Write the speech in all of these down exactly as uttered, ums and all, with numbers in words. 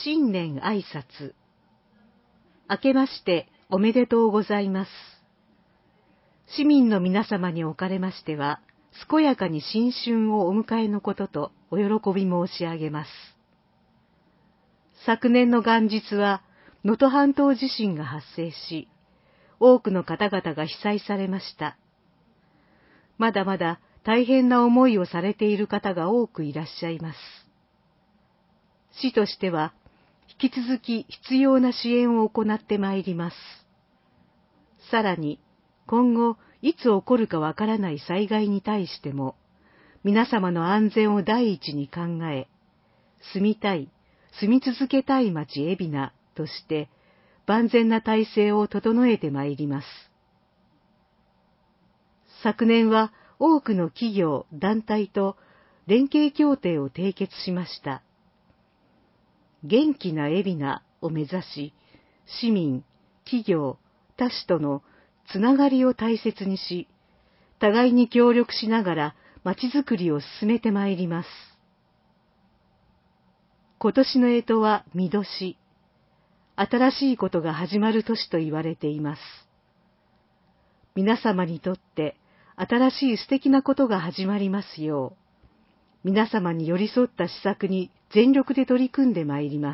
新年挨拶。明けましておめでとうございます。市民の皆様におかれましては、健やかに新春をお迎えのこととお喜び申し上げます。昨年の元日は、能登半島地震が発生し、多くの方々が被災されました。まだまだ大変な思いをされている方が多くいらっしゃいます。市としては、引き続き必要な支援を行ってまいります。さらに、今後、いつ起こるかわからない災害に対しても、皆様の安全を第一に考え、住みたい、住み続けたい町海老名として、万全な体制を整えてまいります。昨年は多くの企業、団体と連携協定を締結しました。元気な海老名を目指し、市民、企業、他市とのつながりを大切にし、互いに協力しながら町づくりを進めてまいります。今年の干支は見年。新しいことが始まる年と言われています。皆様にとって新しい素敵なことが始まりますよう、皆様に寄り添った施策に全力で取り組んでまいります。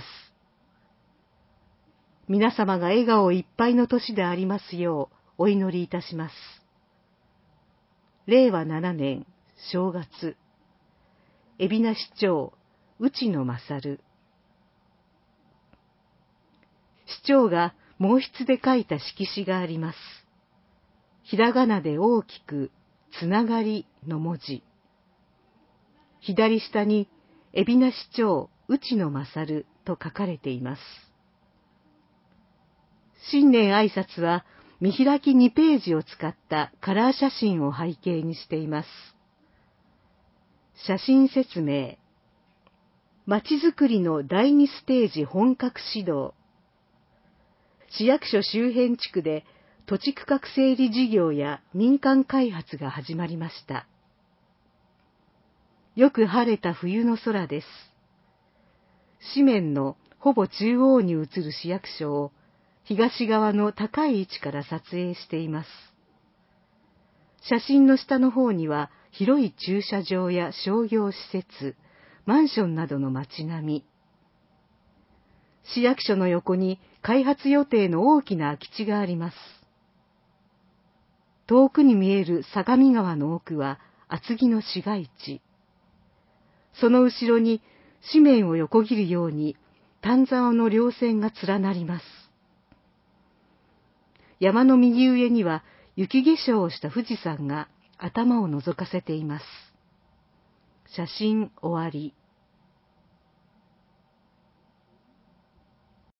皆様が笑顔いっぱいの年でありますようお祈りいたします。れいわななねん正月、海老名市長、内野勝。市長が毛筆で書いた色紙があります。ひらがなで大きく、つながりの文字。左下に、海老名市長、内野勝と書かれています。新年挨拶は、見開きにページを使ったカラー写真を背景にしています。写真説明。まちづくりのだいにステージ本格始動。市役所周辺地区で土地区画整理事業や民間開発が始まりました。よく晴れた冬の空です。紙面のほぼ中央に映る市役所を東側の高い位置から撮影しています。写真の下の方には広い駐車場や商業施設、マンションなどの街並み。市役所の横に開発予定の大きな空き地があります。遠くに見える相模川の奥は厚木の市街地。その後ろに紙面を横切るように丹沢の稜線が連なります。山の右上には雪化粧をした富士山が頭を覗かせています。写真終わり。